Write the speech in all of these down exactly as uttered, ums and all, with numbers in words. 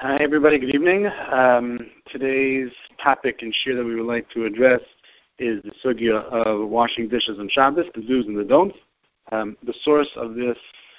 Hi, everybody. Good evening. Um, today's topic and share that we would like to address is the sugya of washing dishes on Shabbos, the do's and the don'ts. Um, the source of this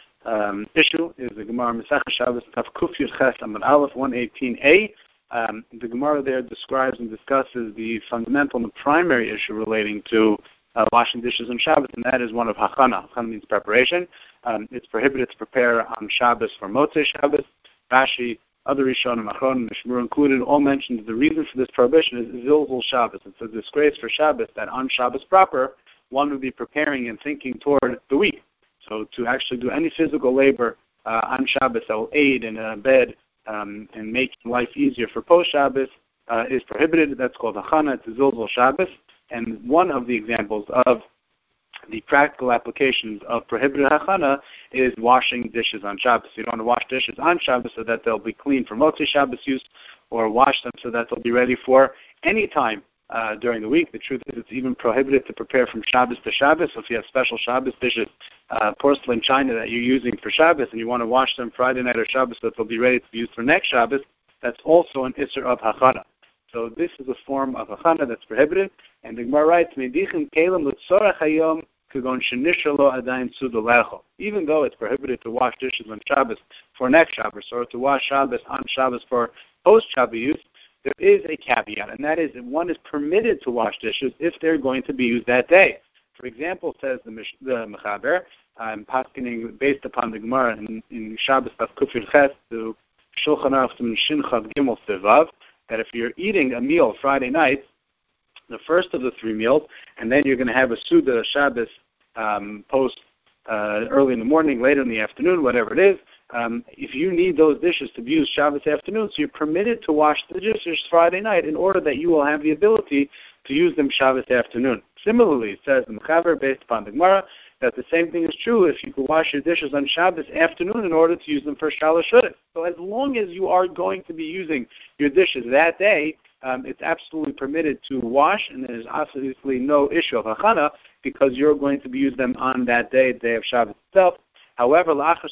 um, issue is the Gemara Masechah Shabbos Taf Kuf Yud Ches Amud Aleph one eighteen a. Um, the Gemara there describes and discusses the fundamental and the primary issue relating to uh, washing dishes on Shabbos, and that is one of hachana. Hachana means preparation. Um, it's prohibited to prepare on Shabbos for Motzei Shabbos. Rashi, other Rishonim, Achronim, Mishmur included, all mentioned the reason for this prohibition is Zilzul Shabbos. It's a disgrace for Shabbos that on Shabbos proper, one would be preparing and thinking toward the week. So to actually do any physical labor uh, on Shabbos that will aid in a bed um, and make life easier for post-Shabbos uh, is prohibited. That's called Hachana. It's Zilzul Shabbos. And one of the examples of the practical applications of prohibited hachana is washing dishes on Shabbos. You don't want to wash dishes on Shabbos so that they'll be clean for Motzei Shabbos use, or wash them so that they'll be ready for any time uh, during the week. The truth is it's even prohibited to prepare from Shabbos to Shabbos. So if you have special Shabbos dishes, uh, porcelain china that you're using for Shabbos, and you want to wash them Friday night or Shabbos so that they'll be ready to be used for next Shabbos, that's also an isser of hachana. So this is a form of hachana that's prohibited. And the Gemara writes, Medichin kelim l'tzorach hayom kagon shenisha lo adayin suda lecho. Even though it's prohibited to wash dishes on Shabbos for next Shabbos, or to wash Shabbos on Shabbos for post-Shabbos use, there is a caveat, and that is that one is permitted to wash dishes if they're going to be used that day. For example, says the, Mish, the Mechaber, I'm paskening based upon the Gemara in, in Shabbos Taf Kuf Yud Ches to Shulchan Aruch Shin Chav Gimel Sevav, that if you're eating a meal Friday night, the first of the three meals, and then you're going to have a Suda Shabbos um, post uh, early in the morning, later in the afternoon, whatever it is. Um, if you need those dishes to be used Shabbos afternoon, so you're permitted to wash the dishes Friday night in order that you will have the ability to use them Shabbos afternoon. Similarly, it says the Mechaber, based upon the Gemara, that the same thing is true if you could wash your dishes on Shabbos afternoon in order to use them for Shalosh Shudas. So as long as you are going to be using your dishes that day, um, it's absolutely permitted to wash, and there's obviously no issue of hachana because you're going to be using them on that day, the day of Shabbos itself. However, if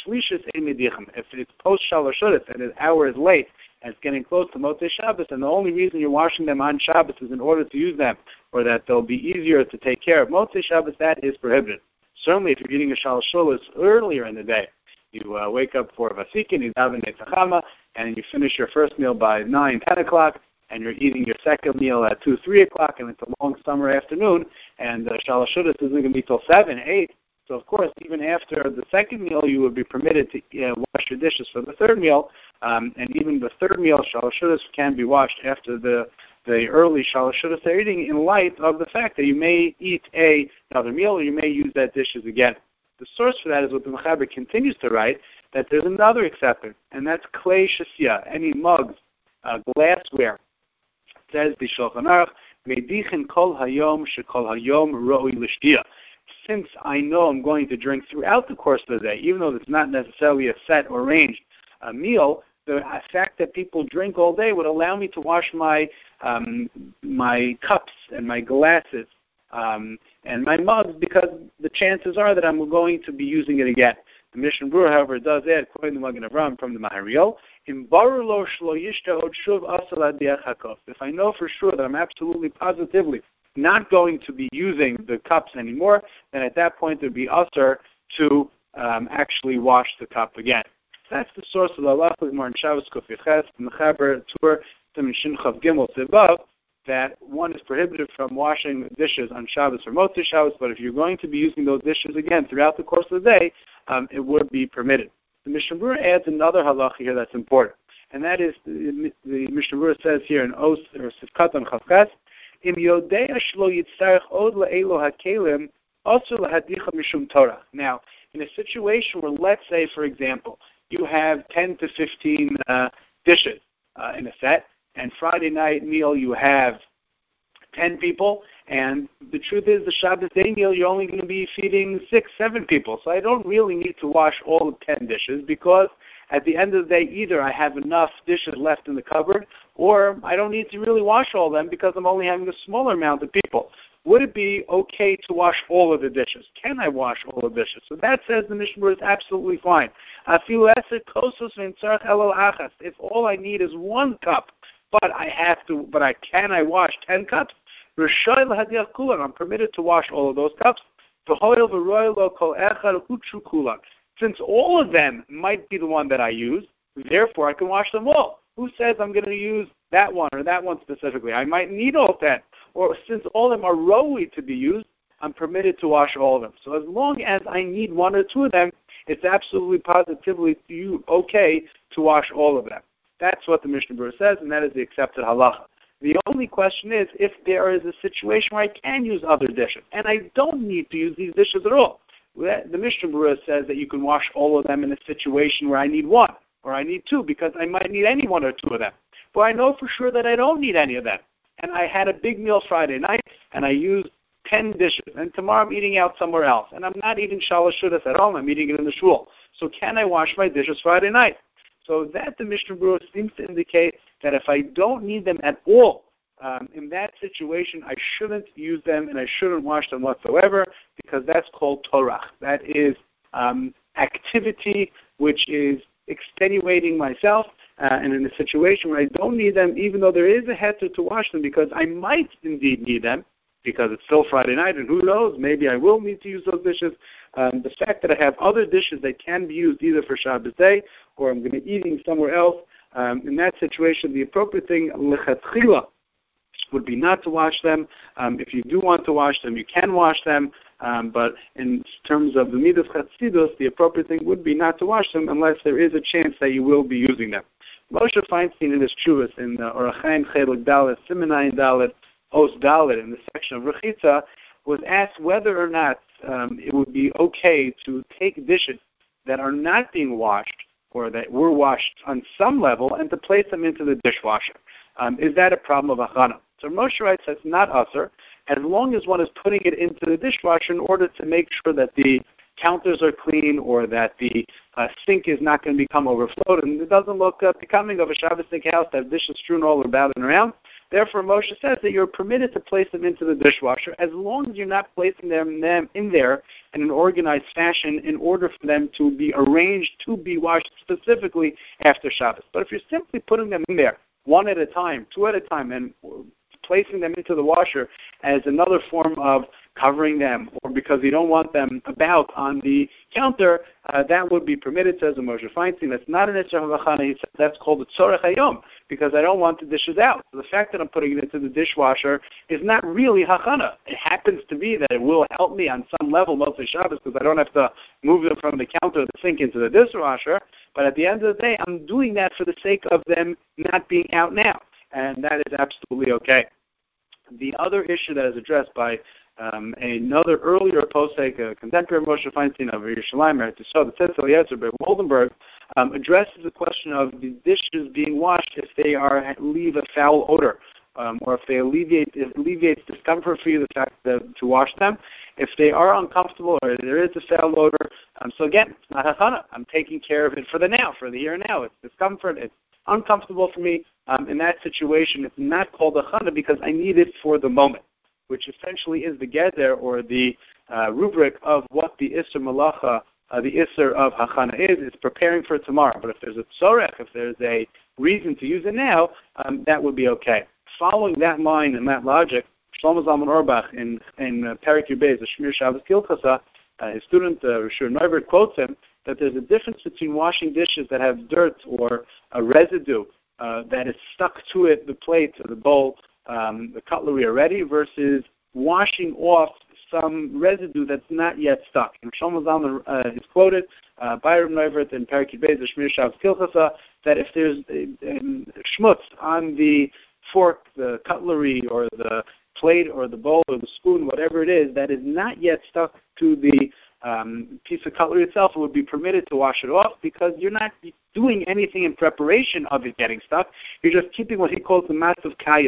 it's post-Shalosh Shudas and an hour is late and it's getting close to Motzei Shabbos, and the only reason you're washing them on Shabbos is in order to use them or that they'll be easier to take care of Motzei Shabbos, that is prohibited. Certainly, if you're eating a Shalosh Shudas earlier in the day, you uh, wake up for Vasikin, you daven Netzachama, and you finish your first meal by nine, ten o'clock, and you're eating your second meal at two, three o'clock, and it's a long summer afternoon, and uh, Shalosh Shudas isn't going to be till seven, eight. So, of course, even after the second meal, you would be permitted to uh, wash your dishes for the third meal, um, and even the third meal, Shalosh Shudas, can be washed after the the early Shalosh Shudas they're eating, in light of the fact that you may eat a, another meal or you may use that dishes again. The source for that is what the Mechaber continues to write, that there's another exception, and that's klei shasiyah, any mugs, uh, glassware. It says the Shulchan Aruch, Medichin kol hayom shekol hayom ro'i l'shtiyah. Since I know I'm going to drink throughout the course of the day, even though it's not necessarily a set or arranged uh, meal, the fact that people drink all day would allow me to wash my um, my cups and my glasses um, and my mugs, because the chances are that I'm going to be using it again. The Mishnah Berurah, however, does add, quoting the Magen Avraham from the Maharil, if I know for sure that I'm absolutely positively not going to be using the cups anymore, then at that point it would be usher to um, actually wash the cup again. That's the source of the halacha Gemara in Shabbos Kuf Yud Ches, Mechaber Tur Shin Chav Gimel Sevav, that one is prohibited from washing dishes on Shabbos or Motzei Shabbos, but if you're going to be using those dishes again throughout the course of the day, um, it would be permitted. The Mishnah Berurah adds another halacha here that's important, and that is the, the Mishnah Berurah says here in Os or Sivkatan Chav Ches, Im Yodei Shlo Yitzarech Od Le'elo HaKelim Also Lahadicha Mishum Torah. Now, in a situation where, let's say, for example, you have ten to fifteen uh, dishes uh, in a set, and Friday night meal you have ten people, and the truth is the Shabbos day meal, you're only going to be feeding six, seven people. So I don't really need to wash all the ten dishes because at the end of the day, either I have enough dishes left in the cupboard or I don't need to really wash all of them because I'm only having a smaller amount of people. Would it be okay to wash all of the dishes? Can I wash all the dishes? So that says the Mishnah is absolutely fine. If all I need is one cup, but I have to, but I can I wash ten cups? I'm permitted to wash all of those cups. Since all of them might be the one that I use, therefore I can wash them all. Who says I'm going to use that one or that one specifically? I might need all ten. Or since all of them are rowly to be used, I'm permitted to wash all of them. So as long as I need one or two of them, it's absolutely positively okay to wash all of them. That's what the Mishnah Berurah says, and that is the accepted halacha. The only question is if there is a situation where I can use other dishes, and I don't need to use these dishes at all. The Mishnah Berurah says that you can wash all of them in a situation where I need one or I need two because I might need any one or two of them. But I know for sure that I don't need any of them. And I had a big meal Friday night, and I used ten dishes. And tomorrow I'm eating out somewhere else. And I'm not eating shalosh shudas at home. I'm eating it in the shul. So can I wash my dishes Friday night? So that the Mishnah Berurah seems to indicate that if I don't need them at all, um, in that situation, I shouldn't use them and I shouldn't wash them whatsoever because that's called torach. That is um, activity which is extenuating myself. Uh, and in a situation where I don't need them, even though there is a heter to wash them because I might indeed need them, because it's still Friday night, and who knows, maybe I will need to use those dishes. Um, the fact that I have other dishes that can be used either for Shabbos day or I'm going to be eating somewhere else, um, in that situation, the appropriate thing, lechatchila, would be not to wash them. Um, if you do want to wash them, you can wash them. Um, but in terms of the midas chatzidus, the appropriate thing would be not to wash them unless there is a chance that you will be using them. Moshe Feinstein in his Chuvas in uh, Orach Chaim Chelik Dalet, Simenayin Dalet, Os Dalet, in the section of Rechitza, was asked whether or not um, it would be okay to take dishes that are not being washed or that were washed on some level and to place them into the dishwasher. Um, is that a problem of achana? So Moshe writes that's not usher, as long as one is putting it into the dishwasher in order to make sure that the counters are clean or that the uh, sink is not going to become overflowed and it doesn't look uh, becoming of a Shabbos sink house to have dishes strewn all about and around. Therefore, Moshe says that you're permitted to place them into the dishwasher as long as you're not placing them, them in there in an organized fashion in order for them to be arranged to be washed specifically after Shabbos. But if you're simply putting them in there one at a time, two at a time, and placing them into the washer as another form of covering them or because you don't want them about on the counter, uh, that would be permitted, says Moshe Feinstein. That's not an Isser HaVachana. He says that's called a Tzorech Hayom because I don't want the dishes out. So the fact that I'm putting it into the dishwasher is not really Hachana. It happens to be that it will help me on some level, mostly Shabbos, because I don't have to move them from the counter or the sink into the dishwasher. But at the end of the day, I'm doing that for the sake of them not being out now. And that is absolutely okay. The other issue that is addressed by um, another earlier posek, a contemporary Moshe Feinstein of Yerushalayim, the Tzitz Eliezer by Waldenberg, um, addresses the question of the dishes being washed if they are leave a foul odor, um, or if they alleviate it alleviates discomfort for you, the fact that, to wash them. If they are uncomfortable or there is a foul odor, um, so again, it's not hachana. I'm taking care of it for the now, for the here and now. It's discomfort. It's uncomfortable for me. Um, in that situation, it's not called a chana because I need it for the moment, which essentially is the geder or the uh, rubric of what the Isser Malacha, uh, the Isser of Hachana is. It's preparing for tomorrow. But if there's a tzorech, if there's a reason to use it now, um, that would be okay. Following that line and that logic, Shlomo Zalman Auerbach in, in uh, Perek Yubez, the Shmir Shabbos Kilchasa, uh, his student, uh, Rishur Neuvert, quotes him that there's a difference between washing dishes that have dirt or a residue uh, that is stuck to it, the plate or the bowl, um, the cutlery already, versus washing off some residue that's not yet stuck. And Shlomo Zalman uh, is quoted uh, by Reb Neuvert in Perek Yubez, the Shmir Shabbos Kilchasa, that if there's uh, um, schmutz on the fork, the cutlery, or the plate, or the bowl, or the spoon, whatever it is, that is not yet stuck to the um, piece of cutlery itself, it would be permitted to wash it off because you're not doing anything in preparation of it getting stuck. You're just keeping what he calls the matzv kayo.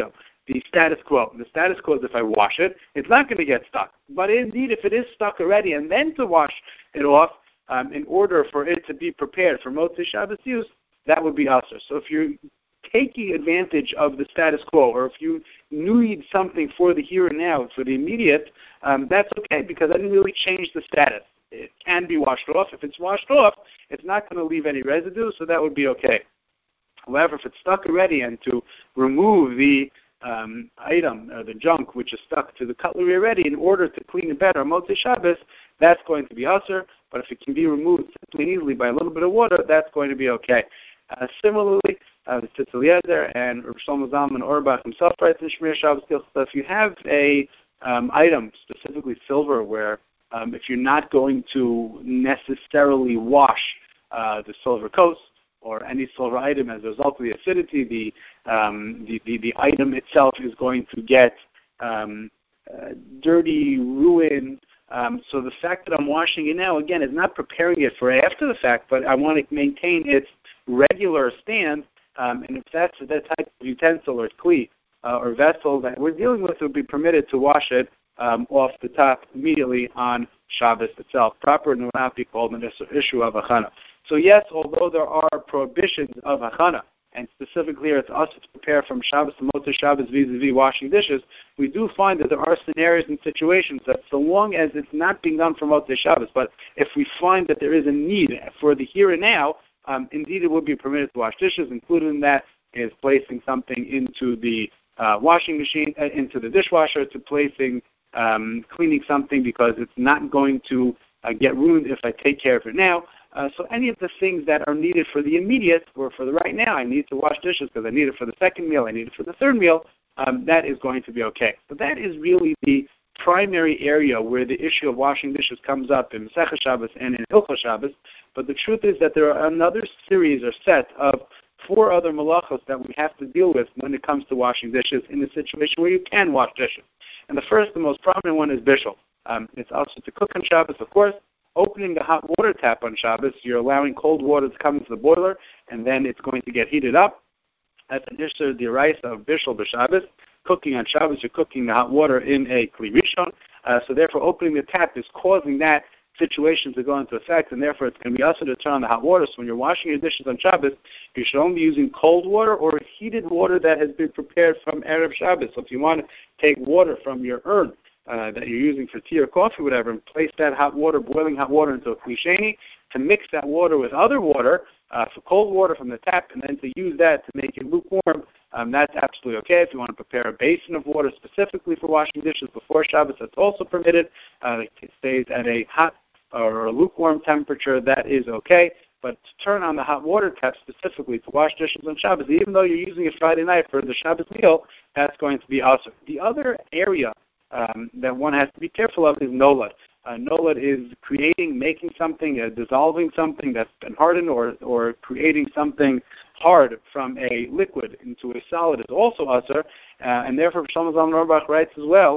the status quo. The status quo is if I wash it, it's not going to get stuck. But indeed, if it is stuck already, and then to wash it off um, in order for it to be prepared for Motzei Shabbos use, that would be usher. So if you're taking advantage of the status quo, or if you need something for the here and now, for the immediate, um, that's okay, because I didn't really change the status. It can be washed off. If it's washed off, it's not going to leave any residue, so that would be okay. However, if it's stuck already, and to remove the um, item, or the junk, which is stuck to the cutlery already, in order to clean it better on Motzei Shabbos, that's going to be usher. But if it can be removed simply and easily by a little bit of water, that's going to be okay. Uh, similarly, uh, the Tzitz Eliezer and Rav Shlomo Zalman Auerbach himself writes in Shmir Shabbos Kilchot, if you have a um, item, specifically silver, where um, if you're not going to necessarily wash uh, the silver coast or any silver item as a result of the acidity, the um, the, the, the item itself is going to get um, uh, dirty, ruined. Um, so the fact that I'm washing it now, again, is not preparing it for after the fact, but I want to maintain its regular stand. Um, and if that's that type of utensil or kli uh, or vessel that we're dealing with, it would be permitted to wash it um, off the top immediately on Shabbos itself. Proper and will not be called an issue of hachana. So yes, although there are prohibitions of hachana, and specifically here it's us to prepare from Shabbos to Motzei Shabbos vis-a-vis washing dishes, we do find that there are scenarios and situations that so long as it's not being done for Motzei Shabbos, but if we find that there is a need for the here and now, um, indeed it would be permitted to wash dishes. Included in that is placing something into the uh, washing machine, uh, into the dishwasher, to placing, um, cleaning something because it's not going to uh, get ruined if I take care of it now. Uh, so any of the things that are needed for the immediate or for the right now, I need to wash dishes because I need it for the second meal, I need it for the third meal, um, that is going to be okay. But that is really the primary area where the issue of washing dishes comes up in Masechah Shabbos and in Hilchos Shabbos. But the truth is that there are another series or set of four other malachos that we have to deal with when it comes to washing dishes in a situation where you can wash dishes. And the first, the most prominent one is bishul. Um, it's also to cook on Shabbos, of course. Opening the hot water tap on Shabbos, you're allowing cold water to come into the boiler, and then it's going to get heated up. That's an issur d'oraisa of bishul b'Shabbos. Cooking on Shabbos, you're cooking the hot water in a kli rishon. Uh, so therefore, opening the tap is causing that situation to go into effect, and therefore it's going to be also to turn on the hot water. So when you're washing your dishes on Shabbos, you should only be using cold water or heated water that has been prepared from Erev Shabbos. So if you want to take water from your urn Uh, that you're using for tea or coffee, whatever, and place that hot water, boiling hot water, into a kli sheni, to mix that water with other water, uh, for cold water from the tap, and then to use that to make it lukewarm, um, that's absolutely okay. If you want to prepare a basin of water specifically for washing dishes before Shabbos, that's also permitted. Uh, it stays at a hot or a lukewarm temperature, that is okay. But to turn on the hot water tap specifically to wash dishes on Shabbos, even though you're using it Friday night for the Shabbos meal, that's going to be awesome. The other area Um, that one has to be careful of is nolad. Uh, nolad is creating, making something, uh, dissolving something that's been hardened, or or creating something hard from a liquid into a solid is also usher, uh, and therefore Shlomo Zalman Auerbach writes as well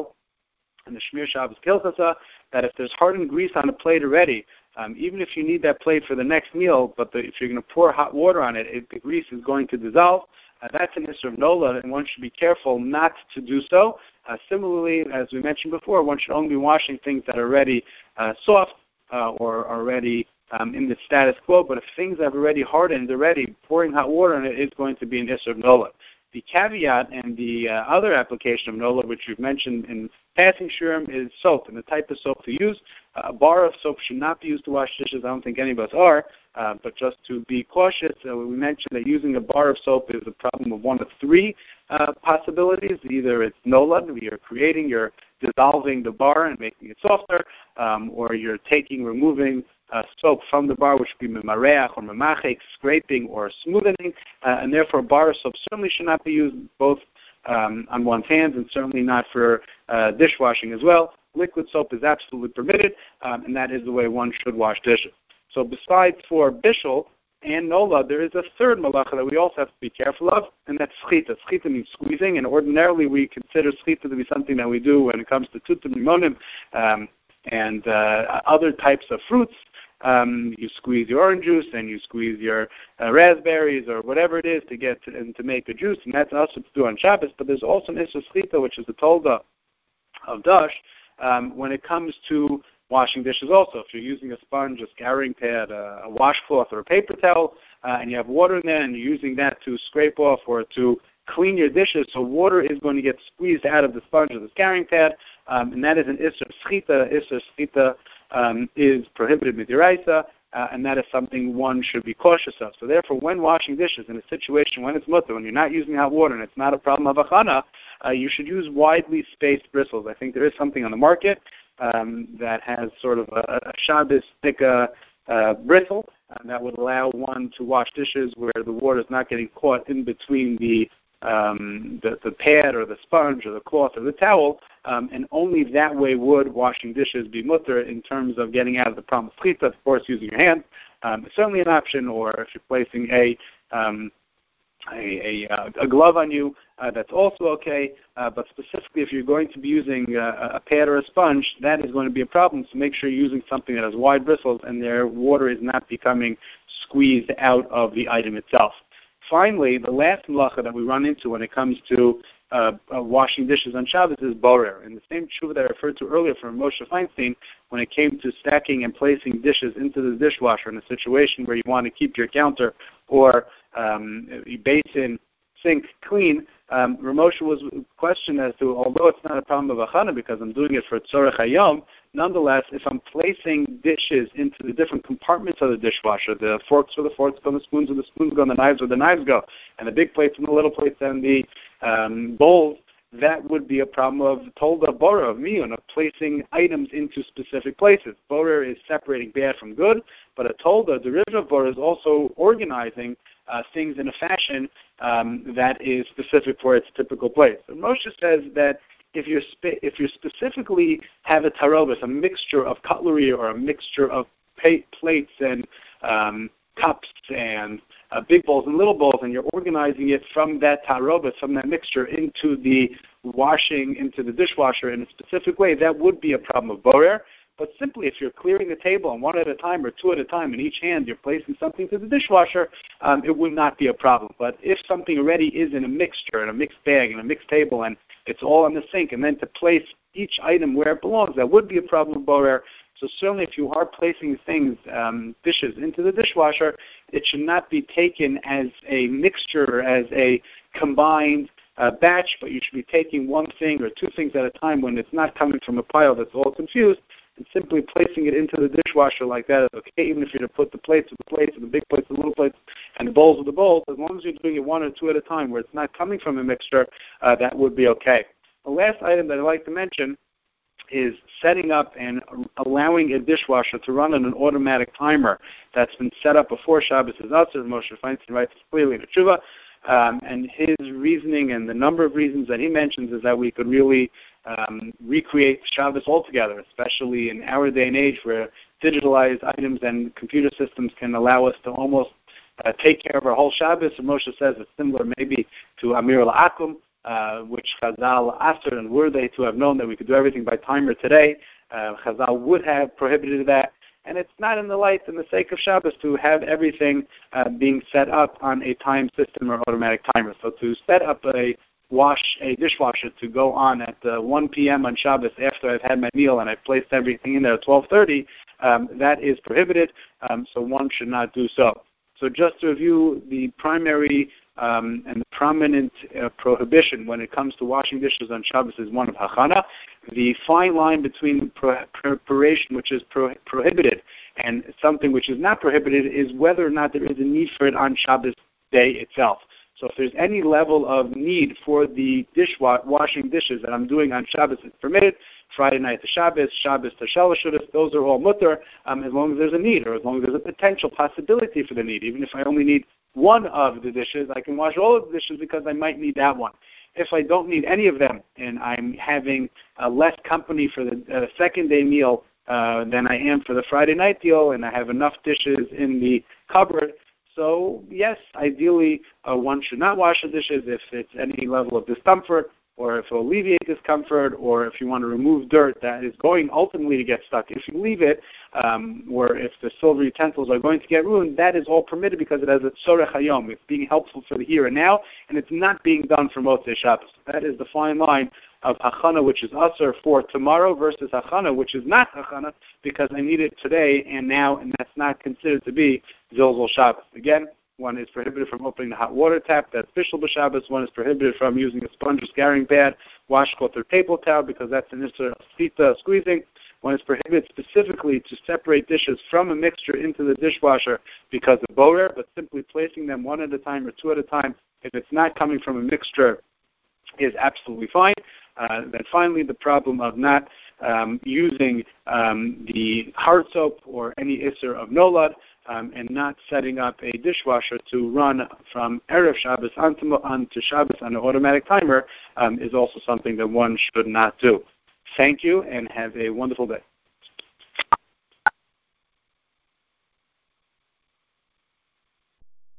in the Shmir Shabbos Kilchot that if there's hardened grease on a plate already, um, even if you need that plate for the next meal, but the, if you're going to pour hot water on it, it, the grease is going to dissolve. Uh, that's an issue of nolad, and one should be careful not to do so. Uh, similarly, as we mentioned before, one should only be washing things that are already uh, soft uh, or already um, in the status quo. But if things have already hardened, already pouring hot water on it is going to be an issue of nolad. The caveat and the uh, other application of nolad, which we've mentioned in passing shurim, is soap and the type of soap to use. Uh, a bar of soap should not be used to wash dishes. I don't think any of us are, uh, but just to be cautious, uh, we mentioned that using a bar of soap is a problem of one of three uh, possibilities. Either it's nolad, you're creating, you're dissolving the bar and making it softer, um, or you're taking, removing Uh, soap from the bar, which would be memareach or memachek, scraping or smoothing, uh, and therefore bar of soap certainly should not be used both um, on one's hands, and certainly not for uh, dishwashing as well. Liquid soap is absolutely permitted, um, and that is the way one should wash dishes. So besides for bishul and nolad, there is a third malacha that we also have to be careful of, and that's schita. Schita means squeezing, and ordinarily we consider schita to be something that we do when it comes to tutim limonim, um, and uh, other types of fruits. Um, you squeeze your orange juice and you squeeze your uh, raspberries or whatever it is to get to, and to make a juice, and that's also to do on Shabbos. But there's also an Issa Schita, which is the Tolda of Dash, um, when it comes to washing dishes also. If you're using a sponge, a scouring pad, a, a washcloth, or a paper towel, uh, and you have water in there and you're using that to scrape off or to clean your dishes, so water is going to get squeezed out of the sponge or the scouring pad, um, and that is an Isser Schita. Isser Schita um, is prohibited midiraisa, uh, and that is something one should be cautious of. So therefore, when washing dishes in a situation when it's mutter, when you're not using hot water and it's not a problem of achana, uh, you should use widely spaced bristles. I think there is something on the market um, that has sort of a, a Shabbos thick uh, uh, bristle, and that would allow one to wash dishes where the water is not getting caught in between the Um, the, the pad or the sponge or the cloth or the towel, um, and only that way would washing dishes be mutter in terms of getting out of the problem of schita. Of course, using your hands um, is certainly an option, or if you're placing a um, a, a, a glove on you, uh, that's also okay. Uh, but specifically, if you're going to be using a, a pad or a sponge, that is going to be a problem. So make sure you're using something that has wide bristles and their water is not becoming squeezed out of the item itself. Finally, the last malacha that we run into when it comes to uh, uh, washing dishes on Shabbos is borer. And the same tshuva that I referred to earlier from Moshe Feinstein, when it came to stacking and placing dishes into the dishwasher in a situation where you want to keep your counter or um, your basin, sink clean, um, Ramosha was questioned as to, although it's not a problem of achana because I'm doing it for tzorech hayom, nonetheless, if I'm placing dishes into the different compartments of the dishwasher, the forks where the forks go, the spoons where the spoons go, and the knives where the knives go, and the big plates and the little plates and the um, bowls, that would be a problem of tolda borer, of miyun, of placing items into specific places. Borer is separating bad from good, but a tolda, derivative of borer, is also organizing uh, things in a fashion um, that is specific for its typical place. And Moshe says that if you're spe- if you specifically have a tarobas, a mixture of cutlery or a mixture of pa- plates and um, cups and uh, big bowls and little bowls, and you're organizing it from that tarobas, from that mixture into the washing, into the dishwasher in a specific way, that would be a problem of borer. But simply, if you're clearing the table and one at a time or two at a time, in each hand you're placing something to the dishwasher, um, it would not be a problem. But if something already is in a mixture, in a mixed bag, in a mixed table, and it's all on the sink, and then to place each item where it belongs, that would be a problem of borer. So certainly if you are placing things, um, dishes into the dishwasher, it should not be taken as a mixture, as a combined uh, batch, but you should be taking one thing or two things at a time when it's not coming from a pile that's all confused, and simply placing it into the dishwasher like that is okay, even if you're to put the plates with the plates and the big plates with the little plates and the bowls with the bowls, as long as you're doing it one or two at a time where it's not coming from a mixture, uh, that would be okay. The last item that I'd like to mention is setting up and allowing a dishwasher to run on an automatic timer that's been set up before Shabbos is Asur. Moshe Feinstein writes clearly in the Tshuva. Um, and his reasoning and the number of reasons that he mentions is that we could really um, recreate Shabbos altogether, especially in our day and age where digitalized items and computer systems can allow us to almost uh, take care of our whole Shabbos. And Moshe says it's similar maybe to Amir al-Akum, uh, which Chazal Asur, and were they to have known that we could do everything by timer today, uh, Chazal would have prohibited that. And it's not in the light and the sake of Shabbos to have everything uh, being set up on a time system or automatic timer. So to set up a wash, a dishwasher to go on at uh, one p.m. on Shabbos after I've had my meal and I've placed everything in there at twelve thirty, um, that is prohibited, um, so one should not do so. So just to review, the primary um, and the prominent uh, prohibition when it comes to washing dishes on Shabbos is one of hachana. The fine line between pro- preparation, which is pro- prohibited, and something which is not prohibited is whether or not there is a need for it on Shabbos day itself. So if there's any level of need for the dishwa- washing dishes that I'm doing on Shabbos, it's permitted. Friday night to Shabbos, Shabbos to Shalosh Shudas, those are all mutter, um, as long as there's a need, or as long as there's a potential possibility for the need. Even if I only need one of the dishes, I can wash all of the dishes because I might need that one. If I don't need any of them, and I'm having uh, less company for the uh, second day meal uh, than I am for the Friday night deal, and I have enough dishes in the cupboard, so yes, ideally uh, one should not wash the dishes if it's any level of discomfort, or if it will alleviate discomfort, or if you want to remove dirt that is going ultimately to get stuck. If you leave it, um, or if the silver utensils are going to get ruined, that is all permitted because it has a tzorech hayom. It's being helpful for the here and now, and it's not being done for Motzei Shabbos. That is the fine line of hachana, which is usher for tomorrow, versus hachana, which is not hachana, because I need it today and now, and that's not considered to be Zilzal Shabbos. Again, one is prohibited from opening the hot water tap, that's Bishul B'Shabbos. One is prohibited from using a sponge or scouring pad, washcloth, or paper towel, because that's an issur of sita, squeezing. One is prohibited specifically to separate dishes from a mixture into the dishwasher because of borer, but simply placing them one at a time or two at a time, if it's not coming from a mixture, is absolutely fine. Uh, then finally, the problem of not um, using um, the hard soap or any issur of nolad, um, and not setting up a dishwasher to run from Erev Shabbos onto, onto Shabbos on an automatic timer, um, is also something that one should not do. Thank you, and have a wonderful day.